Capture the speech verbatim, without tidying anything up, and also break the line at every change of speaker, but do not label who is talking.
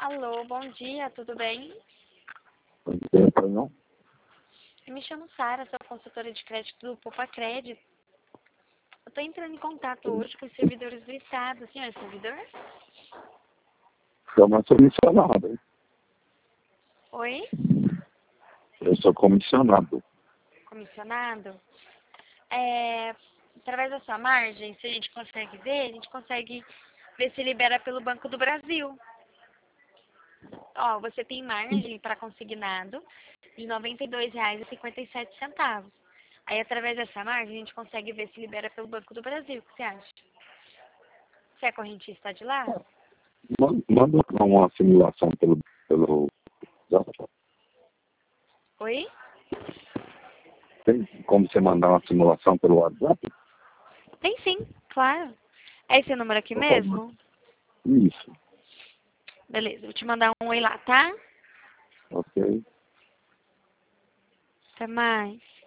Alô, bom dia, tudo bem?
Bom dia, pai, não?
Eu me chamo Sara, sou consultora de crédito do Poupa Crédito. Eu estou entrando em contato hoje com os servidores do Estado. O senhor é servidor?
Chama comissionado, hein?
Oi?
Eu sou comissionado.
Comissionado? É, através da sua margem, se a gente consegue ver, a gente consegue ver se libera pelo Banco do Brasil. Ó, você tem margem para consignado de noventa e dois reais e cinquenta e sete centavos. Aí, através dessa margem, a gente consegue ver se libera pelo Banco do Brasil. O que você acha? Você é correntista de lá?
Man- Manda uma simulação pelo, pelo WhatsApp.
Oi?
Tem como você mandar uma simulação pelo WhatsApp?
Tem sim, claro. É esse número aqui
Por favor.
mesmo?
Isso.
Beleza, vou te mandar um oi lá, tá?
Ok.
Até mais.